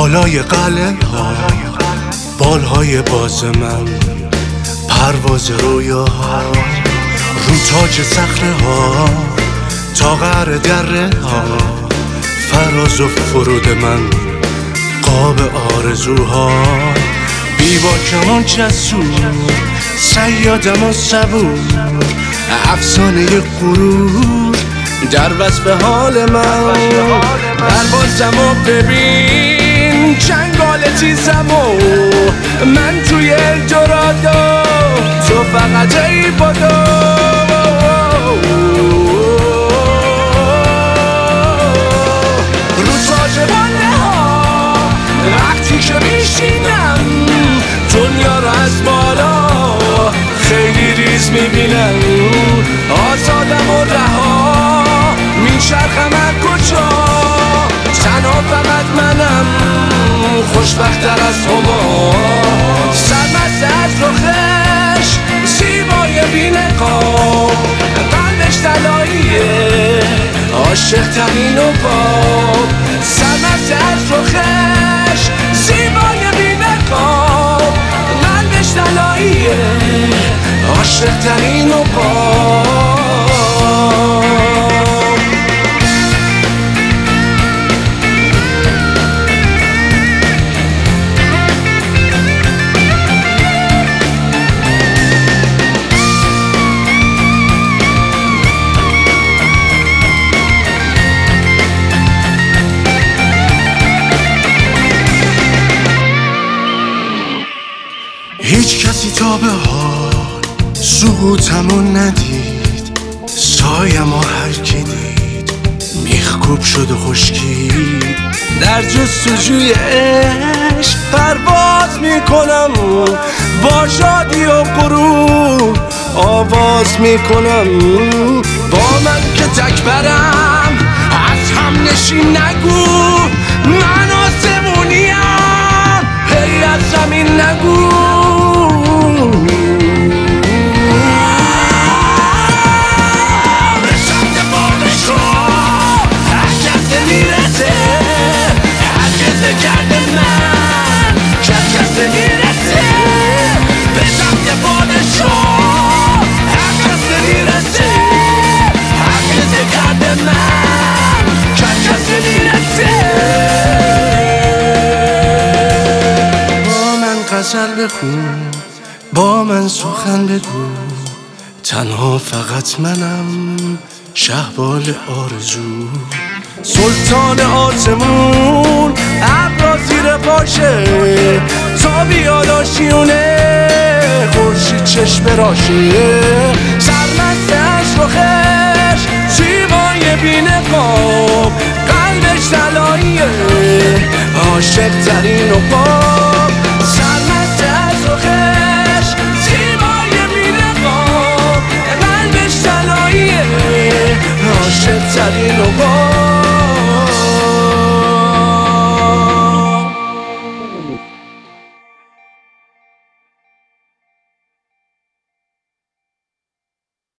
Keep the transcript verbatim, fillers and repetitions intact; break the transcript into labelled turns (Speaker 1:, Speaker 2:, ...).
Speaker 1: بالای قلعه ها، بالهای باز من، پرواز رویاها رو تاج صخره ها، تا قعر دره ها، فراز و فرود من، قاب آرزوها. بی با کمان جسور، صیادم و صبور، افسانه غرور در وصف حال من. پروازم و ببین، چنگال تیزم و من توی الدورادو، تو فقط ای بدو. رو تاج باله ها وقتی که میشینم، دنیا رو از بالا خیلی ریز میبینم. آزادم و رها میچرخم از کجا، تنها فقط منم خوشبخت‌تر از هما. سرمست از رخش زیبای بی‌نقاب، قلبش طلاییه عاشق ترین و باب. سرمست از رخش زیبای بی‌نقاب، قلبش طلاییه عاشق ترین و باب. هیچ کسی تا به حال سقوطمو ندید، سایم و هر کی دید میخکوب شد و خشکید. در جستجوی عشق پرواز میکنم، با شادی و غرور آواز میکنم. با من که تک برم از هم نشین نگو، من آسمونیم هی از زمین نگو. غزل بخون، با من سخن بگو، تنها فقط منم شهبال آرزو. سلطان آسمون ابرا زیر پاشه، تا بیاد آشیونه خورشید چشم راشه. سرمست از رخش زیبای بی‌نقاب، قلبش طلاییه عاشق ترین و با.